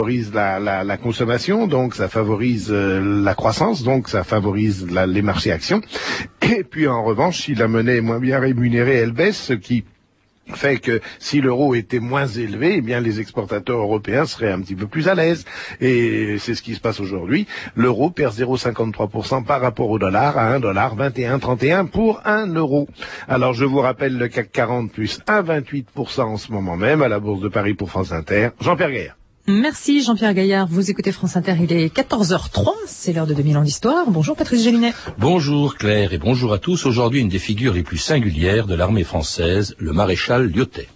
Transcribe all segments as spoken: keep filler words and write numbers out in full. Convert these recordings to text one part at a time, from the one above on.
favorise la, la, la consommation, donc ça favorise euh, la croissance, donc ça favorise la, les marchés actions. Et puis en revanche, si la monnaie est moins bien rémunérée, elle baisse, ce qui fait que si l'euro était moins élevé, eh bien les exportateurs européens seraient un petit peu plus à l'aise. Et c'est ce qui se passe aujourd'hui. L'euro perd zéro virgule cinquante-trois pour cent par rapport au dollar à un dollar vingt et un virgule trente et un pour un euro. Alors je vous rappelle le C A C quarante plus un virgule vingt-huit pour cent en ce moment même à la Bourse de Paris pour France Inter. Jean-Pierre Gaillard. Merci Jean-Pierre Gaillard. Vous écoutez France Inter, il est quatorze heures trois, c'est l'heure de deux mille ans d'histoire. Bonjour Patrice Gélinet. Bonjour Claire et bonjour à tous. Aujourd'hui, une des figures les plus singulières de l'armée française, le maréchal Lyautey.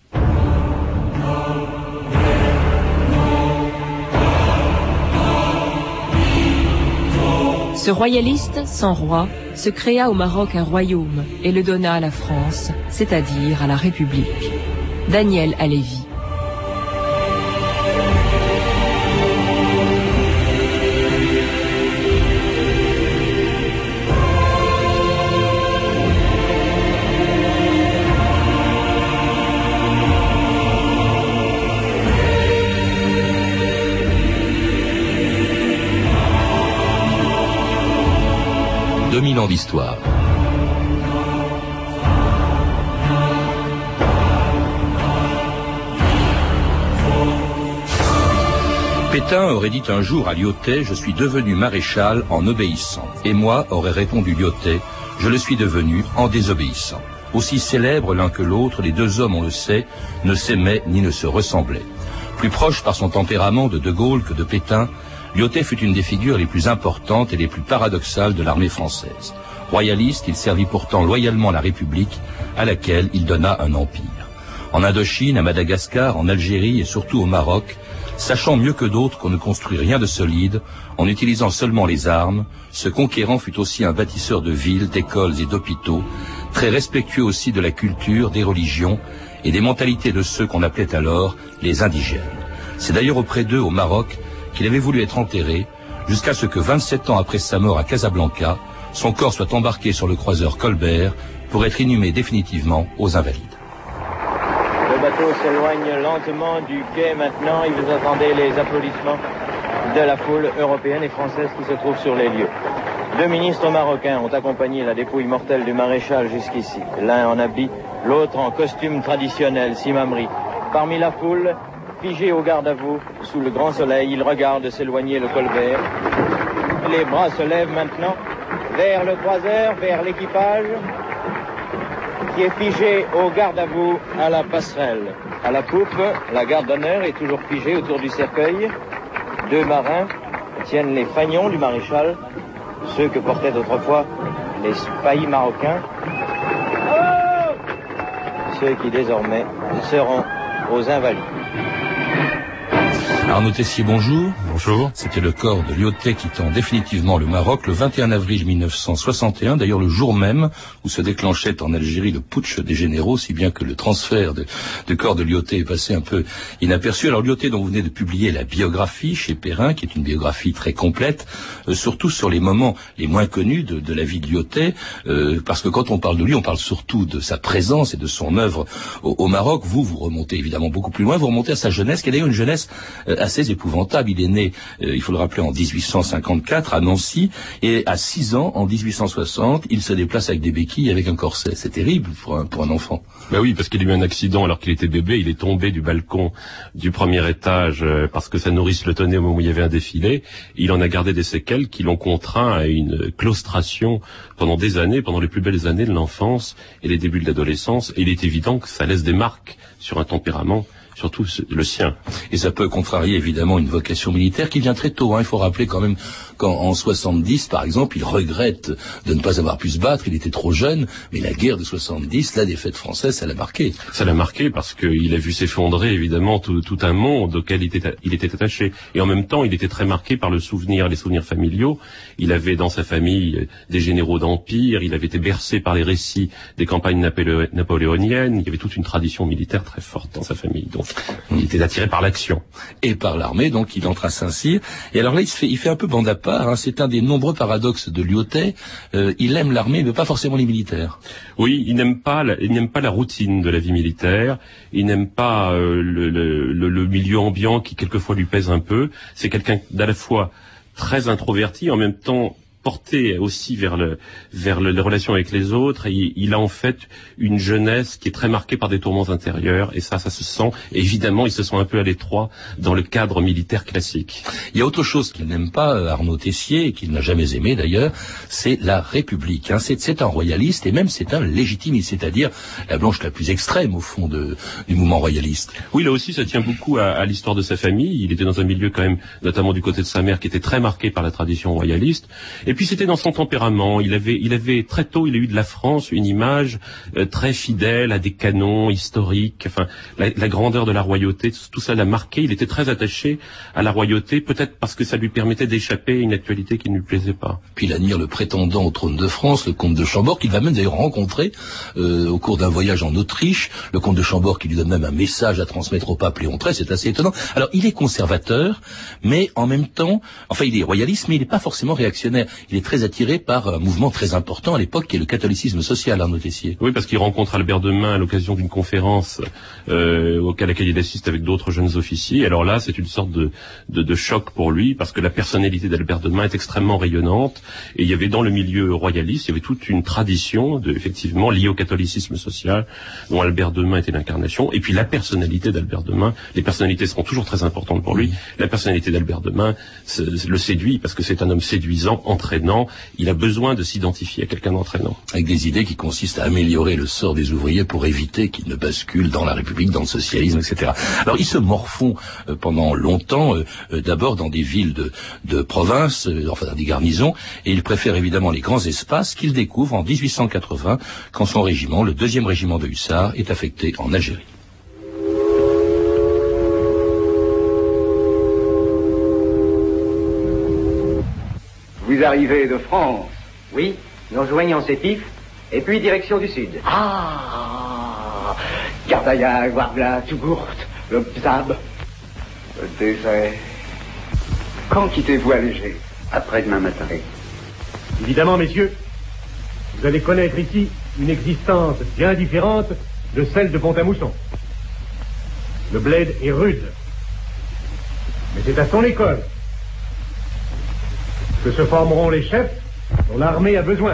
Ce royaliste sans roi se créa au Maroc un royaume et le donna à la France, c'est-à-dire à la République. Daniel Halévy. deux mille ans d'histoire. Pétain aurait dit un jour à Lyautey « Je suis devenu maréchal en obéissant ». Et moi, aurait répondu Lyautey « Je le suis devenu en désobéissant ». Aussi célèbres l'un que l'autre, les deux hommes, on le sait, ne s'aimaient ni ne se ressemblaient. Plus proche par son tempérament de De Gaulle que de Pétain, Lyautey fut une des figures les plus importantes et les plus paradoxales de l'armée française. Royaliste, il servit pourtant loyalement la République, à laquelle il donna un empire. En Indochine, à Madagascar, en Algérie et surtout au Maroc, sachant mieux que d'autres qu'on ne construit rien de solide, en utilisant seulement les armes, ce conquérant fut aussi un bâtisseur de villes, d'écoles et d'hôpitaux, très respectueux aussi de la culture, des religions et des mentalités de ceux qu'on appelait alors les indigènes. C'est d'ailleurs auprès d'eux, au Maroc, qu'il avait voulu être enterré, jusqu'à ce que vingt-sept ans après sa mort à Casablanca, son corps soit embarqué sur le croiseur Colbert pour être inhumé définitivement aux Invalides. Le bateau s'éloigne lentement du quai maintenant, et vous entendez les applaudissements de la foule européenne et française qui se trouve sur les lieux. Deux ministres marocains ont accompagné la dépouille mortelle du maréchal jusqu'ici, l'un en habit, l'autre en costume traditionnel, simamri. Parmi la foule, figé au garde à vous, sous le grand soleil, il regarde s'éloigner le Colbert. Les bras se lèvent maintenant vers le croiseur, vers l'équipage, qui est figé au garde à vous à la passerelle. À la poupe, la garde d'honneur est toujours figée autour du cercueil. Deux marins tiennent les fanions du maréchal, ceux que portaient autrefois les spahis marocains, ceux qui désormais seront aux Invalides. Arnaud Tessier, bonjour. Bonjour. C'était le corps de Lyautey quittant définitivement le Maroc le vingt et un avril mille neuf cent soixante et un, d'ailleurs le jour même où se déclenchait en Algérie le putsch des généraux, si bien que le transfert de, de corps de Lyautey est passé un peu inaperçu. Alors Lyautey, dont vous venez de publier la biographie chez Perrin, qui est une biographie très complète, euh, surtout sur les moments les moins connus de, de la vie de Lyautey, euh, parce que quand on parle de lui, on parle surtout de sa présence et de son œuvre au, au Maroc. Vous, vous remontez évidemment beaucoup plus loin, vous remontez à sa jeunesse, qui est d'ailleurs une jeunesse euh, assez épouvantable. Il est né, euh, il faut le rappeler, en dix-huit cent cinquante-quatre à Nancy, et à six ans, en dix-huit cent soixante, il se déplace avec des béquilles et avec un corset. C'est terrible pour un, pour un enfant. Ben oui, parce qu'il a eu un accident alors qu'il était bébé. Il est tombé du balcon du premier étage euh, parce que sa nourrice le tenait au moment où il y avait un défilé. Il en a gardé des séquelles qui l'ont contraint à une claustration pendant des années, pendant les plus belles années de l'enfance et les débuts de l'adolescence. Et il est évident que ça laisse des marques sur un tempérament, surtout le sien. Et ça peut contrarier évidemment une vocation militaire qui vient très tôt. Hein. Il faut rappeler quand même qu'en soixante-dix, par exemple, il regrette de ne pas avoir pu se battre, il était trop jeune, mais la guerre de soixante-dix, la défaite française, ça l'a marqué. Ça l'a marqué parce qu'il a vu s'effondrer évidemment tout, tout un monde auquel il était, il était attaché. Et en même temps, il était très marqué par le souvenir, les souvenirs familiaux. Il avait dans sa famille des généraux d'empire, il avait été bercé par les récits des campagnes napolé- napoléoniennes, il y avait toute une tradition militaire très forte dans sa famille. Donc Il était attiré par l'action. Et par l'armée, donc il entre à Saint-Cyr. Et alors là, il, se fait, il fait un peu bande à part. Hein. C'est un des nombreux paradoxes de Lyautey. Euh, il aime l'armée, mais pas forcément les militaires. Oui, il n'aime pas, la, il n'aime pas la routine de la vie militaire. Il n'aime pas euh, le, le, le, le milieu ambiant qui quelquefois lui pèse un peu. C'est quelqu'un d'à la fois très introverti, en même temps porté aussi vers le vers le, les relations avec les autres, et il, il a en fait une jeunesse qui est très marquée par des tourments intérieurs, et ça, ça se sent. Et évidemment, il se sent un peu à l'étroit dans le cadre militaire classique. Il y a autre chose qu'il n'aime pas, Arnaud Tessier, et qu'il n'a jamais aimé d'ailleurs, c'est la République. Hein. C'est, c'est un royaliste, et même c'est un légitimiste, c'est-à-dire la branche la plus extrême au fond de, du mouvement royaliste. Oui, là aussi, ça tient beaucoup à, à l'histoire de sa famille. Il était dans un milieu quand même, notamment du côté de sa mère, qui était très marqué par la tradition royaliste. Et puis c'était dans son tempérament. Il avait, il avait très tôt, il a eu de la France une image euh, très fidèle à des canons historiques. Enfin, la, la grandeur de la royauté, tout ça l'a marqué. Il était très attaché à la royauté, peut-être parce que ça lui permettait d'échapper à une actualité qui ne lui plaisait pas. Puis il admire le prétendant au trône de France, le comte de Chambord, qu'il va même d'ailleurs rencontrer euh, au cours d'un voyage en Autriche. Le comte de Chambord qui lui donne même un message à transmettre au pape Léon treize. C'est assez étonnant. Alors, il est conservateur, mais en même temps, enfin, il est royaliste, mais il n'est pas forcément réactionnaire. Il est très attiré par un mouvement très important à l'époque qui est le catholicisme social, Arnaud Tessier. Oui, parce qu'il rencontre Albert de Mun à l'occasion d'une conférence euh, à laquelle il assiste avec d'autres jeunes officiers. Alors là, c'est une sorte de, de, de choc pour lui, parce que la personnalité d'Albert de Mun est extrêmement rayonnante, et il y avait dans le milieu royaliste, il y avait toute une tradition de, effectivement liée au catholicisme social, dont Albert de Mun était l'incarnation, et puis la personnalité d'Albert de Mun. Les personnalités seront toujours très importantes pour lui. La personnalité d'Albert de Mun le séduit, parce que c'est un homme séduisant, entraînant. Il a besoin de s'identifier à quelqu'un d'entraînant. Avec des idées qui consistent à améliorer le sort des ouvriers pour éviter qu'ils ne basculent dans la République, dans le socialisme, et cetera. Alors, ils se morfont euh, pendant longtemps, euh, euh, d'abord dans des villes de, de province, euh, enfin dans des garnisons, et il préfère évidemment les grands espaces qu'il découvre en dix-huit cent quatre-vingts, quand son régiment, le deuxième régiment de hussards, est affecté en Algérie. Vous arrivez de France? Oui, nous rejoignons Sétif, et puis direction du sud. Ah, Gardaïa, Warbla, Tougourt, le Bzab, le désert. Quand quittez-vous Alger? Après-demain matin. Évidemment, messieurs, vous allez connaître ici une existence bien différente de celle de Pont-à-Mousson. Le bled est rude, mais c'est à son école que se formeront les chefs dont l'armée a besoin.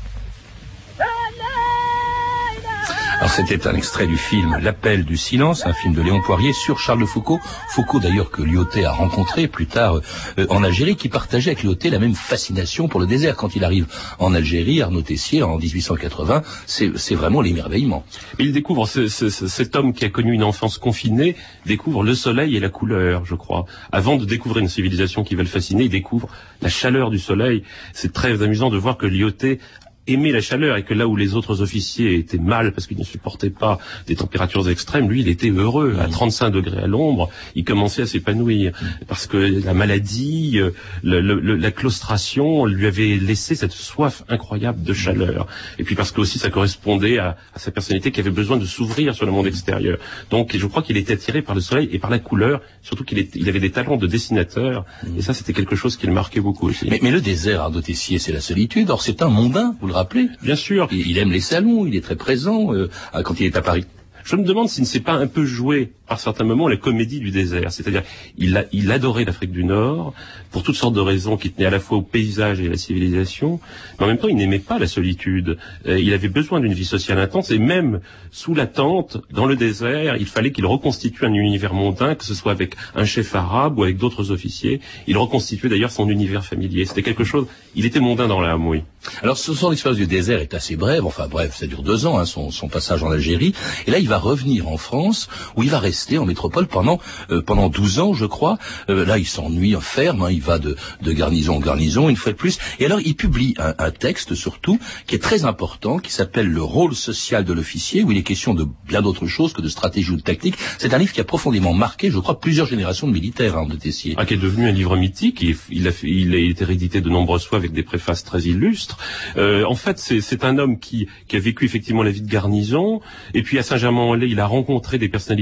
Alors c'était un extrait du film L'Appel du silence, un film de Léon Poirier sur Charles de Foucault. Foucault d'ailleurs que Lyautey a rencontré plus tard euh, en Algérie, qui partageait avec Lyautey la même fascination pour le désert. Quand il arrive en Algérie, Arnaud Tessier, en dix-huit cent quatre-vingts, c'est, c'est vraiment l'émerveillement. Il découvre, ce, ce, cet homme qui a connu une enfance confinée, découvre le soleil et la couleur, je crois. Avant de découvrir une civilisation qui va le fasciner, il découvre la chaleur du soleil. C'est très amusant de voir que Lyautey aimait la chaleur, et que là où les autres officiers étaient mal parce qu'ils ne supportaient pas des températures extrêmes, lui il était heureux. À trente-cinq degrés à l'ombre, il commençait à s'épanouir, parce que la maladie, le, le, la claustration lui avait laissé cette soif incroyable de chaleur, et puis parce que aussi ça correspondait à, à sa personnalité qui avait besoin de s'ouvrir sur le monde extérieur. Donc je crois qu'il était attiré par le soleil et par la couleur, surtout qu'il était, il avait des talents de dessinateur, et ça c'était quelque chose qui le marquait beaucoup aussi. Mais, mais le désert, Arnaud Tessier, c'est la solitude. Or c'est un mondain, vous le rappelez? Bien sûr. Il, il aime les salons, il est très présent euh, quand il est à Paris. Je me demande s'il ne s'est pas un peu joué, par certains moments, la comédie du désert. C'est-à-dire, il, a, il adorait l'Afrique du Nord, pour toutes sortes de raisons qui tenaient à la fois au paysage et à la civilisation, mais en même temps, il n'aimait pas la solitude. Euh, il avait besoin d'une vie sociale intense, et même sous la tente, dans le désert, il fallait qu'il reconstitue un univers mondain, que ce soit avec un chef arabe ou avec d'autres officiers. Il reconstituait d'ailleurs son univers familier. C'était quelque chose, il était mondain dans l'âme, oui. Alors, son expérience du désert est assez brève, enfin bref, ça dure deux ans, hein, son, son passage en Algérie, et là, il va revenir en France, où il va rester en métropole pendant euh, pendant douze ans, je crois. Euh, là, il s'ennuie ferme, hein, il va de, de garnison en garnison, une fois de plus. Et alors, il publie un, un texte, surtout, qui est très important, qui s'appelle « Le rôle social de l'officier », où il est question de bien d'autres choses que de stratégie ou de tactique. C'est un livre qui a profondément marqué, je crois, plusieurs générations de militaires, hein, de Tessier. Ah, qui est devenu un livre mythique. Il, il, a, il a été réédité de nombreuses fois avec des préfaces très illustres. Euh, en fait, c'est, c'est un homme qui, qui a vécu effectivement la vie de garnison, et puis à Saint-Germain-en-Laye, il a rencontré des personnalités parisiennes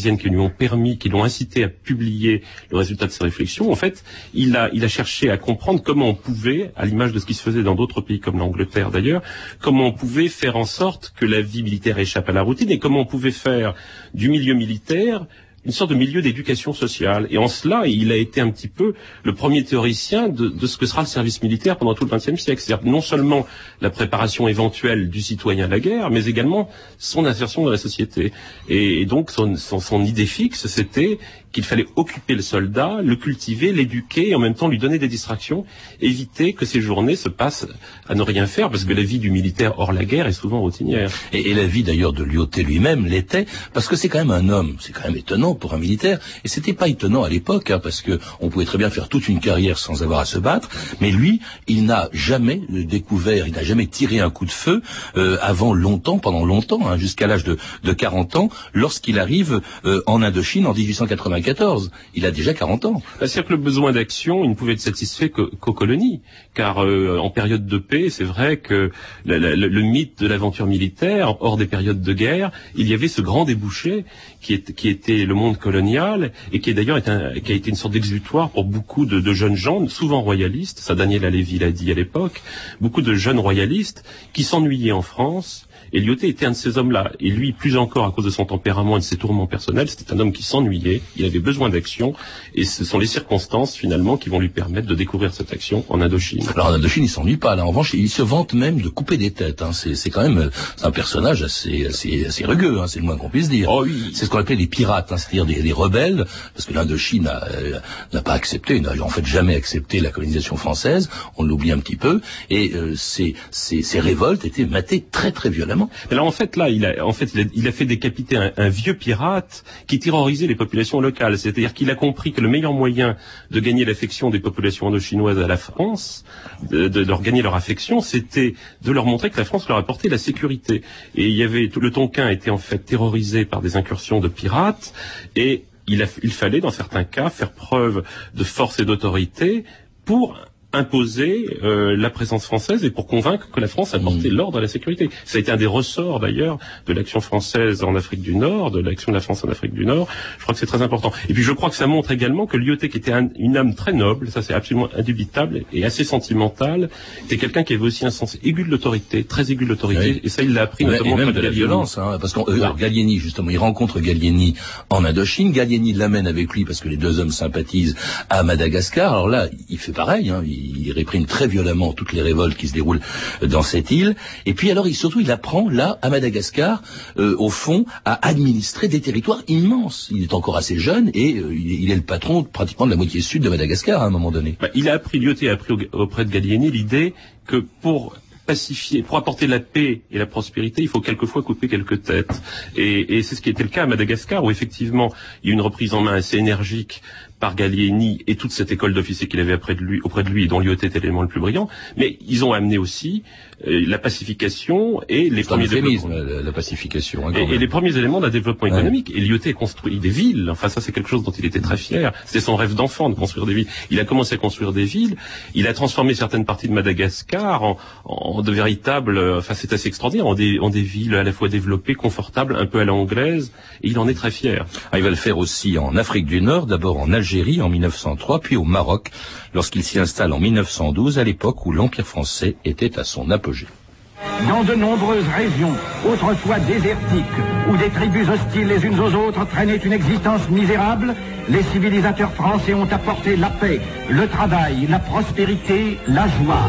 parisiennes qui lui ont permis, qui l'ont incité à publier le résultat de ses réflexions. En fait, il a, il a cherché à comprendre comment on pouvait, à l'image de ce qui se faisait dans d'autres pays comme l'Angleterre d'ailleurs, comment on pouvait faire en sorte que la vie militaire échappe à la routine et comment on pouvait faire du milieu militaire une sorte de milieu d'éducation sociale. Et en cela, il a été un petit peu le premier théoricien de, de ce que sera le service militaire pendant tout le vingtième siècle. C'est-à-dire non seulement la préparation éventuelle du citoyen à la guerre, mais également son insertion dans la société. Et, et donc, son, son, son idée fixe, c'était qu'il fallait occuper le soldat, le cultiver, l'éduquer et en même temps lui donner des distractions, éviter que ses journées se passent à ne rien faire, parce que la vie du militaire hors la guerre est souvent routinière. Et, et la vie d'ailleurs de Lyautey lui-même l'était, parce que c'est quand même un homme, c'est quand même étonnant pour un militaire, et c'était pas étonnant à l'époque, hein, parce que on pouvait très bien faire toute une carrière sans avoir à se battre, mais lui, il n'a jamais découvert, il n'a jamais tiré un coup de feu euh, avant longtemps, pendant longtemps, hein, jusqu'à l'âge de, de quarante ans, lorsqu'il arrive euh, en Indochine en dix-huit cent quatre-vingt-quatorze. Il a déjà quarante ans. C'est-à-dire que le besoin d'action, il ne pouvait être satisfait qu'aux qu'aux colonies, car euh, en période de paix, c'est vrai que la, la, le, le mythe de l'aventure militaire, hors des périodes de guerre, il y avait ce grand débouché qui, est, qui était le monde colonial et qui est d'ailleurs est un, qui a été une sorte d'exutoire pour beaucoup de, de jeunes gens, souvent royalistes. Ça, Daniel Halévy l'a dit à l'époque. Beaucoup de jeunes royalistes qui s'ennuyaient en France. Et Lyautey était un de ces hommes-là. Et lui, plus encore à cause de son tempérament et de ses tourments personnels, c'était un homme qui s'ennuyait, il avait besoin d'action, et ce sont les circonstances, finalement, qui vont lui permettre de découvrir cette action en Indochine. Alors en Indochine, il s'ennuie pas, là. En revanche, il se vante même de couper des têtes. Hein. C'est, c'est quand même un personnage assez, assez, assez rugueux, hein, c'est le moins qu'on puisse dire. Oh oui. C'est ce qu'on appelait les pirates, hein, c'est-à-dire des, des rebelles, parce que l'Indochine n'a, euh, n'a pas accepté, n'a en fait jamais accepté la colonisation française, on l'oublie un petit peu, et euh, ces, ces, ces révoltes étaient matées très très violemment. Alors en fait, là, il a, en fait, il a, il a fait décapiter un, un vieux pirate qui terrorisait les populations locales. C'est-à-dire qu'il a compris que le meilleur moyen de gagner l'affection des populations indochinoises à la France, de, de leur gagner leur affection, c'était de leur montrer que la France leur apportait la sécurité. Et il y avait, le Tonkin était en fait terrorisé par des incursions de pirates, et il, a, il fallait, dans certains cas, faire preuve de force et d'autorité pour imposer euh, la présence française et pour convaincre que la France apportait mmh. l'ordre et la sécurité. Ça a été un des ressorts d'ailleurs de l'action française en Afrique du Nord, de l'action de la France en Afrique du Nord. Je crois que c'est très important. Et puis je crois que ça montre également que Lyautey, qui était un, une âme très noble, ça c'est absolument indubitable et assez sentimental, était quelqu'un qui avait aussi un sens aigu de l'autorité, très aigu de l'autorité, oui. Et ça il l'a appris ouais, notamment et même de la violence, hein, parce que euh, Gallieni justement, il rencontre Gallieni en Indochine, Gallieni l'amène avec lui parce que les deux hommes sympathisent à Madagascar. Alors là, il fait pareil, hein, il, il réprime très violemment toutes les révoltes qui se déroulent dans cette île. Et puis alors, il, surtout, il apprend là, à Madagascar, euh, au fond, à administrer des territoires immenses. Il est encore assez jeune et euh, il, est, il est le patron pratiquement de la moitié sud de Madagascar à un moment donné. Bah, il a appris, Lyautey a appris au, auprès de Gallieni l'idée que pour pacifier, pour apporter la paix et la prospérité, il faut quelquefois couper quelques têtes. Et, et c'est ce qui était le cas à Madagascar, où effectivement, il y a eu une reprise en main assez énergique par Gallieni et toute cette école d'officiers qu'il avait auprès de lui, auprès de lui, dont Lyautey était l'élément le plus brillant. Mais ils ont amené aussi euh, la pacification et les c'est premiers développements. La, la pacification. Hein, et, et les premiers éléments d'un développement ouais. économique. Et Lyautey construit des villes. Enfin, ça, c'est quelque chose dont il était très fier. C'était son rêve d'enfant de construire des villes. Il a commencé à construire des villes. Il a transformé certaines parties de Madagascar en, en de véritables, enfin, c'est assez extraordinaire, en des, en des villes à la fois développées, confortables, un peu à l'anglaise. Et il en est très fier. Ah, il va le faire aussi en Afrique du Nord, d'abord en Algérie en mille neuf cent trois, puis au Maroc, lorsqu'il s'y installe en mille neuf cent douze, à l'époque où l'Empire français était à son apogée. Dans de nombreuses régions, autrefois désertiques, où des tribus hostiles les unes aux autres traînaient une existence misérable, les civilisateurs français ont apporté la paix, le travail, la prospérité, la joie.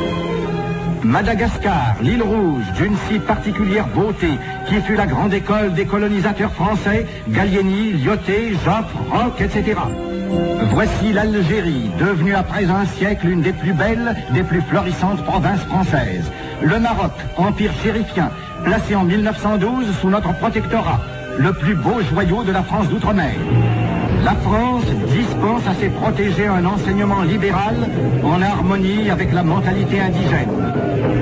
Madagascar, l'île Rouge, d'une si particulière beauté, qui fut la grande école des colonisateurs français, Gallieni, Lyautey, Joffre, Roch, et cetera. Voici l'Algérie, devenue après un siècle une des plus belles, des plus florissantes provinces françaises. Le Maroc, empire chérifien, placé en mille neuf cent douze sous notre protectorat, le plus beau joyau de la France d'outre-mer. La France dispense à ses protégés un enseignement libéral en harmonie avec la mentalité indigène.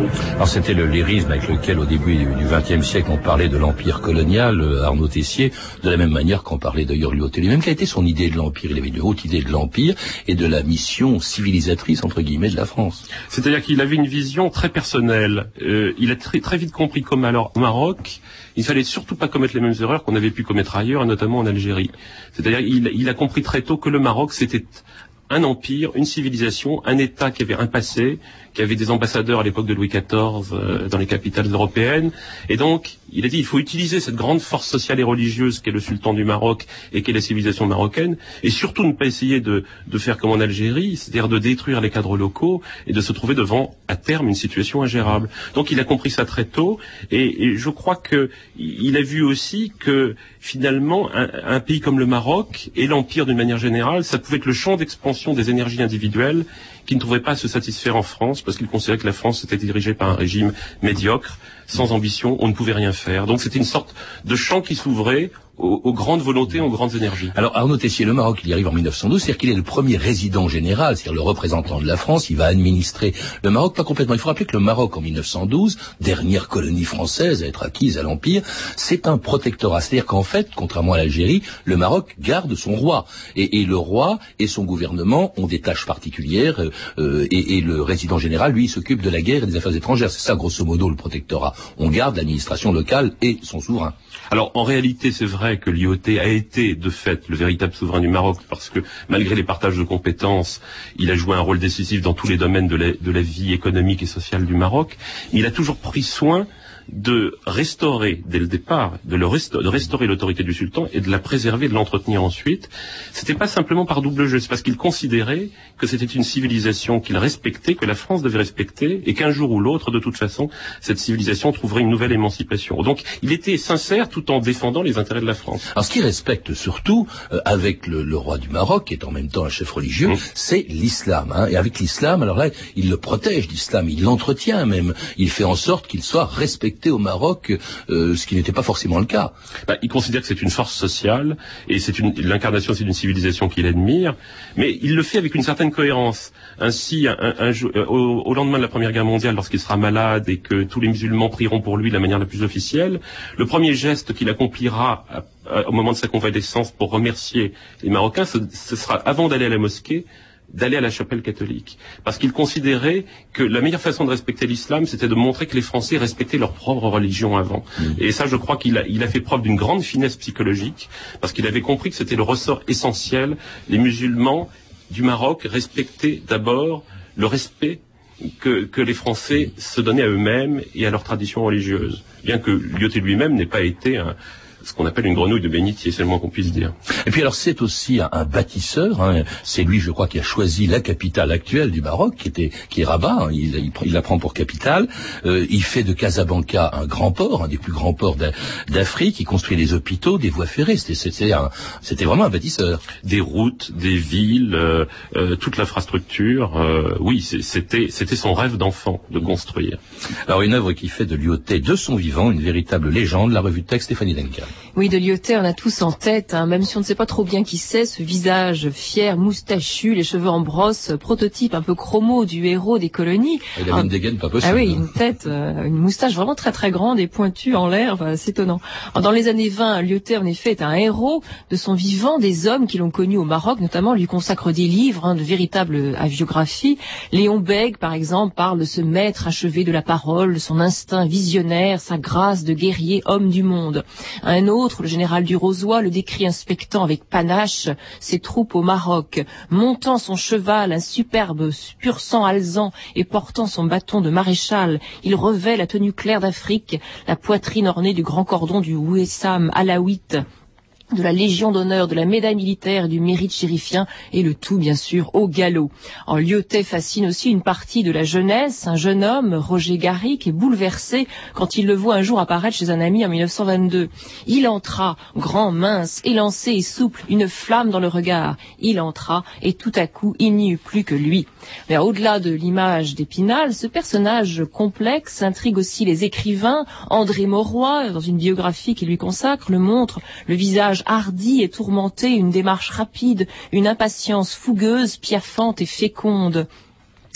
Alors c'était le lyrisme avec lequel au début du vingtième siècle on parlait de l'empire colonial, Arnaud Tessier, de la même manière qu'on parlait d'ailleurs Lyautey lui-même. Quelle a été son idée de l'empire? Il avait une haute idée de l'empire et de la mission civilisatrice entre guillemets de la France. C'est-à-dire qu'il avait une vision très personnelle. Euh, il a très, très vite compris qu'au Maroc, il fallait surtout pas commettre les mêmes erreurs qu'on avait pu commettre ailleurs, notamment en Algérie. C'est-à-dire il, il a compris très tôt que le Maroc c'était un empire, une civilisation, un État qui avait un passé, qui avait des ambassadeurs à l'époque de Louis quatorze euh, dans les capitales européennes. Et donc, il a dit il faut utiliser cette grande force sociale et religieuse qu'est le sultan du Maroc et qu'est la civilisation marocaine, et surtout ne pas essayer de, de faire comme en Algérie, c'est-à-dire de détruire les cadres locaux et de se trouver devant, à terme, une situation ingérable. Donc il a compris ça très tôt, et, et je crois que il a vu aussi que, finalement, un, un pays comme le Maroc, et l'Empire d'une manière générale, ça pouvait être le champ d'expansion des énergies individuelles qui ne trouvaient pas à se satisfaire en France, parce qu'ils considéraient que la France était dirigée par un régime médiocre, sans ambition, on ne pouvait rien faire. Donc c'était une sorte de champ qui s'ouvrait aux, aux grandes volontés, aux grandes énergies. Alors Arnaud Tessier, le Maroc, il y arrive en mille neuf cent douze, c'est-à-dire qu'il est le premier résident général, c'est-à-dire le représentant de la France, il va administrer le Maroc, pas complètement. Il faut rappeler que le Maroc, en mille neuf cent douze, dernière colonie française à être acquise à l'Empire, c'est un protectorat. C'est-à-dire qu'en fait, contrairement à l'Algérie, le Maroc garde son roi. Et, et le roi et son gouvernement ont des tâches particulières, euh, et, et le résident général, lui, s'occupe de la guerre et des affaires étrangères. C'est ça, grosso modo, le protectorat. On garde l'administration locale et son souverain. Alors, en réalité, c'est vrai que Lyautey a été, de fait, le véritable souverain du Maroc, parce que, malgré les partages de compétences, il a joué un rôle décisif dans tous les domaines de la, de la vie économique et sociale du Maroc. Il a toujours pris soin de restaurer, dès le départ, de, le resta- de restaurer l'autorité du sultan et de la préserver, de l'entretenir ensuite. C'était pas simplement par double jeu, c'est parce qu'il considérait que c'était une civilisation qu'il respectait, que la France devait respecter, et qu'un jour ou l'autre, de toute façon, cette civilisation trouverait une nouvelle émancipation. Donc, il était sincère tout en défendant les intérêts de la France. Alors, ce qu'il respecte surtout, euh, avec le, le roi du Maroc, qui est en même temps un chef religieux, mmh. c'est l'islam. Hein. Et avec l'islam, alors là, il le protège, l'islam, il l'entretient même. Il fait en sorte qu'il soit respecté au Maroc, euh, ce qui n'était pas forcément le cas. Bah, il considère que c'est une force sociale, et c'est une, l'incarnation c'est d'une civilisation qu'il admire, mais il le fait avec une certaine cohérence. Ainsi, un, un, un, au, au lendemain de la Première Guerre mondiale, lorsqu'il sera malade et que tous les musulmans prieront pour lui de la manière la plus officielle, le premier geste qu'il accomplira à, à, au moment de sa convalescence pour remercier les Marocains, ce, ce sera, avant d'aller à la mosquée, d'aller à la chapelle catholique. Parce qu'il considérait que la meilleure façon de respecter l'islam, c'était de montrer que les Français respectaient leur propre religion avant. Mmh. Et ça, je crois qu'il a, il a fait preuve d'une grande finesse psychologique, parce qu'il avait compris que c'était le ressort essentiel. Les musulmans du Maroc respectaient d'abord le respect que, que les Français se donnaient à eux-mêmes et à leur tradition religieuse. Bien que Lyautey lui-même n'ait pas été un... ce qu'on appelle une grenouille de bénitier, c'est le moins qu'on puisse dire. Et puis alors c'est aussi un, un bâtisseur, hein. C'est lui, je crois, qui a choisi la capitale actuelle du Maroc, qui était qui est Rabat, hein. il, il, il la prend pour capitale. Euh, il fait de Casablanca un grand port, un des plus grands ports d'Afrique. Il construit des hôpitaux, des voies ferrées. C'était, c'était, un, c'était vraiment un bâtisseur. Des routes, des villes, euh, euh, toute l'infrastructure. Euh, oui, c'était c'était son rêve d'enfant de construire. Alors une œuvre qui fait de Lyautey, de son vivant, une véritable légende. La revue de texte Stéphanie Denker. Oui, de Lyautey, on a tous en tête, hein, même si on ne sait pas trop bien qui c'est, ce visage fier, moustachu, les cheveux en brosse, prototype un peu chromo du héros des colonies. Il avait ah, une dégaine pas possible. Ah oui, une tête, euh, une moustache vraiment très très grande et pointue en l'air, enfin, c'est étonnant. Alors, dans les années vingt, Lyautey, en effet, est un héros de son vivant. Des hommes qui l'ont connu au Maroc, notamment, lui consacrent des livres, hein, de véritables hagiographies. Léon Bègue, par exemple, parle de ce maître achevé de la parole, de son instinct visionnaire, sa grâce de guerrier, homme du monde. Un autre, le général du Rozoy, le décrit inspectant avec panache ses troupes au Maroc, montant son cheval, un superbe pur sang alezan, et portant son bâton de maréchal. Il revêt la tenue claire d'Afrique, la poitrine ornée du grand cordon du Wessam alaouite, de la Légion d'honneur, de la médaille militaire, du mérite chérifien, et le tout, bien sûr, au galop. En Lyautey fascine aussi une partie de la jeunesse. Un jeune homme, Roger Garrick, est bouleversé quand il le voit un jour apparaître chez un ami en mille neuf cent vingt-deux. Il entra, grand, mince, élancé et souple, une flamme dans le regard. Il entra, et tout à coup, il n'y eut plus que lui. Mais au-delà de l'image d'Épinal, ce personnage complexe intrigue aussi les écrivains. André Mauroy, dans une biographie qu'il lui consacre, le montre, le visage hardi et tourmenté, une démarche rapide, une impatience fougueuse, piaffante et féconde.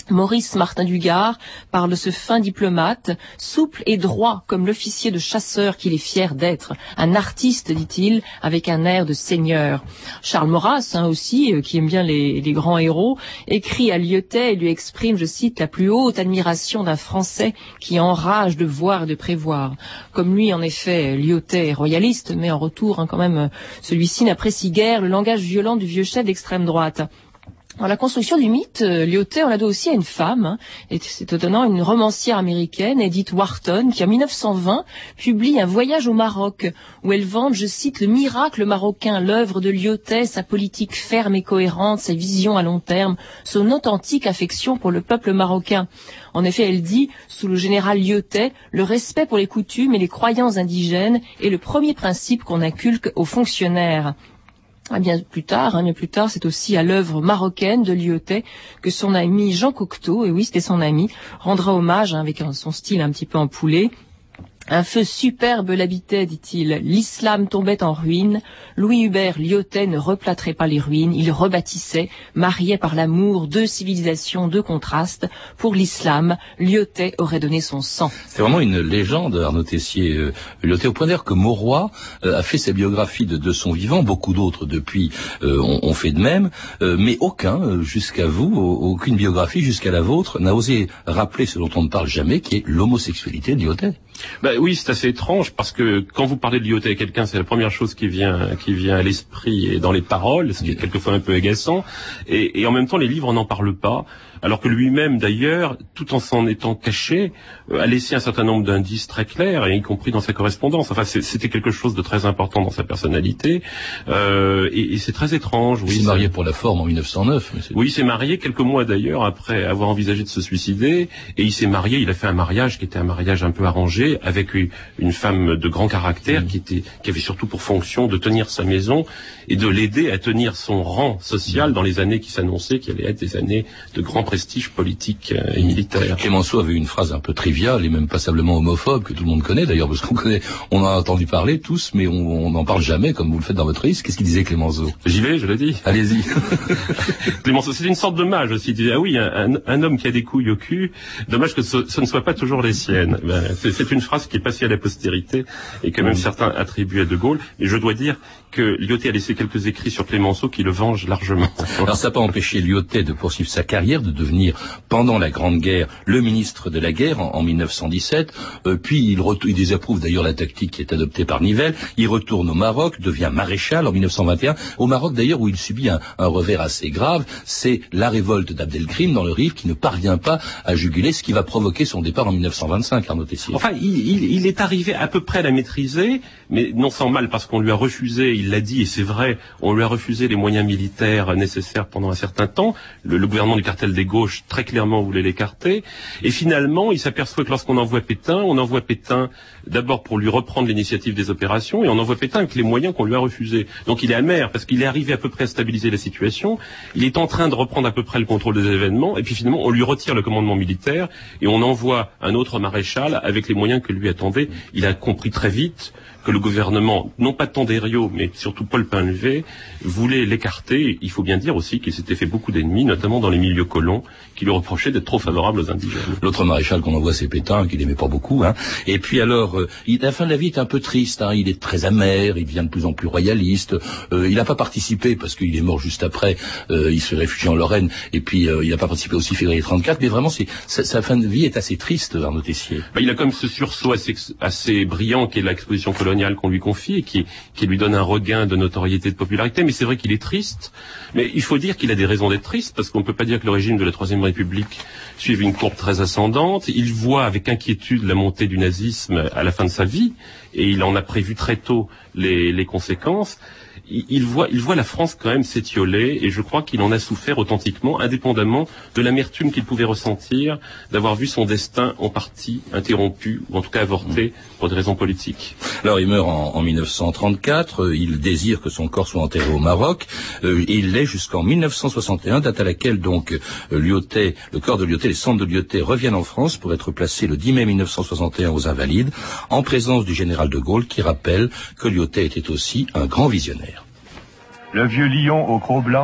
Maurice Martin Dugard parle de ce fin diplomate, souple et droit comme l'officier de chasseur qu'il est fier d'être, un artiste, dit-il, avec un air de seigneur. Charles Maurras, hein, aussi, euh, qui aime bien les, les grands héros, écrit à Lyautey et lui exprime, je cite, la plus haute admiration d'un Français qui enrage de voir et de prévoir. Comme lui, en effet, Lyautey est royaliste, mais en retour, hein, quand même, celui-ci n'apprécie guère le langage violent du vieux chef d'extrême droite. Alors, la construction du mythe, euh, Lyautey, on la doit aussi à une femme, hein, et c'est étonnant, une romancière américaine, Edith Wharton, qui en mille neuf cent vingt publie Un voyage au Maroc, où elle vante, je cite, le miracle marocain, l'œuvre de Lyautey, sa politique ferme et cohérente, sa vision à long terme, son authentique affection pour le peuple marocain. En effet, elle dit, sous le général Lyautey, le respect pour les coutumes et les croyances indigènes est le premier principe qu'on inculque aux fonctionnaires. Ah bien plus tard, hein, bien plus tard, c'est aussi à l'œuvre marocaine de Lyautey que son ami Jean Cocteau, et oui, c'était son ami, rendra hommage, hein, avec un, son style un petit peu empoulé. Un feu superbe l'habitait, dit-il. L'islam tombait en ruine. Louis Hubert Lyautey ne replâtrait pas les ruines. Il rebâtissait, mariait par l'amour deux civilisations, deux contrastes. Pour l'islam, Lyautey aurait donné son sang. C'est vraiment une légende, Arnaud Tessier. Euh, Lyautey, au point d'ailleurs que Mauroy euh, a fait sa biographie de, de son vivant. Beaucoup d'autres depuis euh, ont, ont fait de même. Euh, mais aucun, euh, jusqu'à vous, aucune biographie jusqu'à la vôtre, n'a osé rappeler ce dont on ne parle jamais, qui est l'homosexualité de Lyautey. Ben oui, c'est assez étrange parce que quand vous parlez de Lyautey à quelqu'un, c'est la première chose qui vient qui vient à l'esprit et dans les paroles, ce qui est quelquefois un peu agaçant. Et, et en même temps, les livres n'en parlent pas. Alors que lui-même, d'ailleurs, tout en s'en étant caché, euh, a laissé un certain nombre d'indices très clairs, y compris dans sa correspondance. Enfin, c'était quelque chose de très important dans sa personnalité. Euh, et, et c'est très étrange. Oui, il s'est marié pour la forme en mille neuf cent neuf. Mais oui, il s'est marié quelques mois d'ailleurs après avoir envisagé de se suicider. Et il s'est marié, il a fait un mariage qui était un mariage un peu arrangé, avec une femme de grand caractère mmh. qui était, qui avait surtout pour fonction de tenir sa maison et de l'aider à tenir son rang social mmh. dans les années qui s'annonçaient, qui allaient être des années de grand prestige politique et militaire. Clémenceau avait une phrase un peu triviale et même passablement homophobe que tout le monde connaît d'ailleurs, parce qu'on connaît, on en a entendu parler tous, mais on n'en parle jamais comme vous le faites dans votre livre. Qu'est-ce qu'il disait Clémenceau? J'y vais, je le dis. Allez-y. Clémenceau, c'est une sorte de mage aussi. Il disait, ah oui, un, un, un homme qui a des couilles au cul, dommage que ce, ce ne soit pas toujours les siennes. Ben, c'est une phrase qui est passée à la postérité et que même mmh. certains attribuent à De Gaulle. Et je dois dire que Lyautey a laissé quelques écrits sur Clémenceau qui le vengent largement. Alors ça n'a pas empêché Lyautey de poursuivre sa carrière, de devenir, pendant la Grande Guerre, le ministre de la Guerre en, en mille neuf cent dix-sept. Euh, puis il, il désapprouve d'ailleurs la tactique qui est adoptée par Nivelle. Il retourne au Maroc, devient maréchal en mille neuf cent vingt et un. Au Maroc d'ailleurs où il subit un, un revers assez grave, c'est la révolte d'Abdelkrim dans le Rif qui ne parvient pas à juguler, ce qui va provoquer son départ en mille neuf cent vingt-cinq, Arnaud Tessier. Enfin, il, il, il est arrivé à peu près à la maîtriser, mais non sans mal parce qu'on lui a refusé, il l'a dit et c'est vrai, on lui a refusé les moyens militaires nécessaires pendant un certain temps. Le, le gouvernement du cartel des gauches très clairement voulait l'écarter. Et finalement, il s'aperçoit que lorsqu'on envoie Pétain, on envoie Pétain d'abord pour lui reprendre l'initiative des opérations et on envoie Pétain avec les moyens qu'on lui a refusés. Donc il est amer parce qu'il est arrivé à peu près à stabiliser la situation. Il est en train de reprendre à peu près le contrôle des événements et puis finalement on lui retire le commandement militaire et on envoie un autre maréchal avec les moyens que lui attendait. Il a compris très vite que le gouvernement, non pas tant Thériault, mais surtout Paul Painlevé, voulait l'écarter. Il faut bien dire aussi qu'il s'était fait beaucoup d'ennemis, notamment dans les milieux colons, qui lui reprochaient d'être trop favorable aux indigènes. L'autre maréchal qu'on envoie, c'est Pétain, qu'il n'aimait pas beaucoup. Hein. Et puis alors, euh, il, la fin de la vie est un peu triste. Hein. Il est très amer, il devient de plus en plus royaliste. Euh, il n'a pas participé, parce qu'il est mort juste après, euh, il se fait réfugier en Lorraine, et puis euh, il n'a pas participé aussi février trente-quatre, mais vraiment, c'est, sa, sa fin de vie est assez triste, Arnaud Tessier. Bah, il a quand même ce sursaut assez, assez brillant qui est l'exposition coloniale qu'on lui confie et qui, qui lui donne un regain de notoriété, de popularité, mais c'est vrai qu'il est triste. Mais il faut dire qu'il a des raisons d'être triste, parce qu'on ne peut pas dire que le régime de la Troisième République suive une courbe très ascendante. Il voit avec inquiétude la montée du nazisme à la fin de sa vie, et il en a prévu très tôt les, les conséquences. Il voit, il voit la France quand même s'étioler, et je crois qu'il en a souffert authentiquement, indépendamment de l'amertume qu'il pouvait ressentir d'avoir vu son destin en partie interrompu, ou en tout cas avorté, pour des raisons politiques. Alors il meurt en, en mille neuf cent trente-quatre, il désire que son corps soit enterré au Maroc, euh, et il l'est jusqu'en mille neuf cent soixante et un, date à laquelle donc euh, Lyautey, le corps de Lyautey, les cendres de Lyautey reviennent en France pour être placés le dix mai mille neuf cent soixante et un aux Invalides, en présence du général de Gaulle qui rappelle que Lyautey était aussi un grand visionnaire. Le vieux lion au croc blanc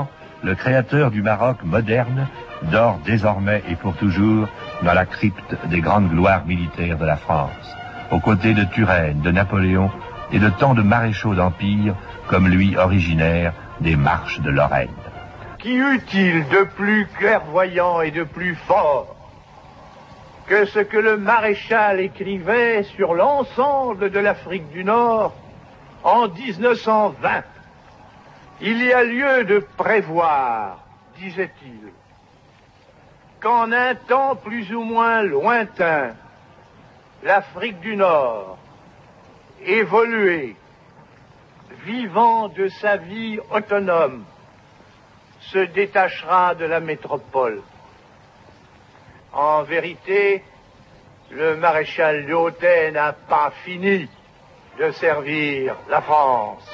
le créateur du Maroc moderne, dort désormais et pour toujours dans la crypte des grandes gloires militaires de la France, aux côtés de Turenne, de Napoléon et de tant de maréchaux d'empire comme lui originaire des marches de Lorraine. Qui eut-il de plus clairvoyant et de plus fort que ce que le maréchal écrivait sur l'ensemble de l'Afrique du Nord en mille neuf cent vingt? Il y a lieu de prévoir, disait-il, qu'en un temps plus ou moins lointain, l'Afrique du Nord, évoluée, vivant de sa vie autonome, se détachera de la métropole. En vérité, le maréchal Lyautey n'a pas fini de servir la France.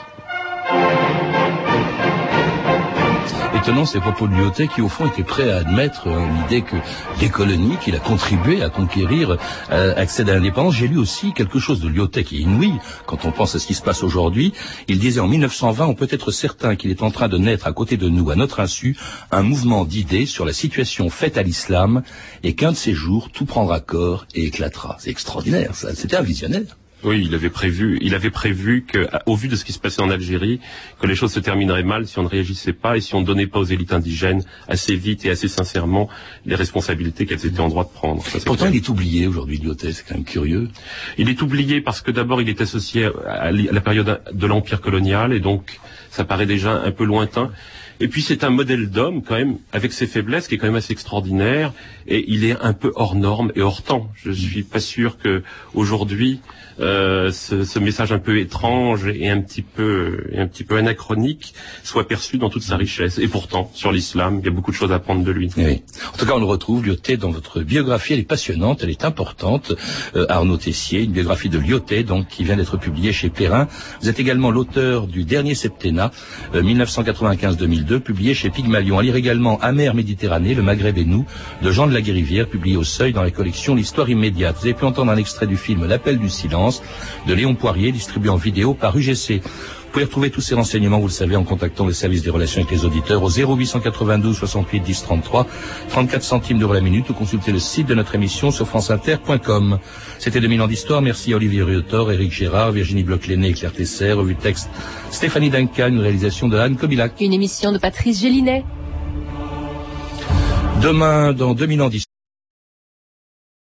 Étonnant ces propos de Lyautey qui au fond était prêt à admettre euh, l'idée que les colonies qu'il a contribué à conquérir euh, accèdent à l'indépendance. J'ai lu aussi quelque chose de Lyautey qui est inouï quand on pense à ce qui se passe aujourd'hui. Il disait en mille neuf cent vingt, on peut être certain qu'il est en train de naître à côté de nous, à notre insu, un mouvement d'idées sur la situation faite à l'islam et qu'un de ces jours tout prendra corps et éclatera. C'est extraordinaire, ça. C'était un visionnaire. Oui, il avait prévu, il avait prévu que, au vu de ce qui se passait en Algérie, que les choses se termineraient mal si on ne réagissait pas et si on ne donnait pas aux élites indigènes assez vite et assez sincèrement les responsabilités qu'elles étaient en droit de prendre. Ça, Pourtant, clair. il est oublié aujourd'hui, Lyautey, c'est quand même curieux. Il est oublié parce que d'abord, il est associé à la période de l'Empire colonial et donc ça paraît déjà un peu lointain. Et puis c'est un modèle d'homme quand même, avec ses faiblesses, qui est quand même assez extraordinaire, et il est un peu hors norme et hors temps. Je suis pas sûr que aujourd'hui euh, ce, ce message un peu étrange et un petit peu et un petit peu anachronique soit perçu dans toute sa richesse. Et pourtant, sur l'islam, il y a beaucoup de choses à apprendre de lui. Oui. En tout cas, on le retrouve, Lyautey, dans votre biographie. Elle est passionnante, elle est importante. Euh, Arnaud Tessier, une biographie de Lyautey, donc qui vient d'être publiée chez Perrin. Vous êtes également l'auteur du dernier septennat, euh, mille neuf cent quatre-vingt-quinze à deux mille deux, publié chez Pygmalion. À lire également Amère Méditerranée, le Maghreb et nous, de Jean de la Guérivière, publié au Seuil dans la collection L'Histoire immédiate. Vous avez pu entendre un extrait du film L'Appel du silence de Léon Poirier, distribué en vidéo par U G C. Vous pouvez retrouver tous ces renseignements, vous le savez, en contactant le service des relations avec les auditeurs au zéro huit cent quatre-vingt-douze soixante-huit dix trente-trois, trente-quatre centimes d'euros la minute, ou consulter le site de notre émission sur franceinter point com. C'était deux mille ans d'histoire. Merci à Olivier Riotor, Éric Gérard, Virginie Bloch-Lenné et Claire Tesser. Revue de texte Stéphanie Duncan, une réalisation de Anne Kobilac. Une émission de Patrice Gélinet. Demain, dans deux mille ans d'histoire.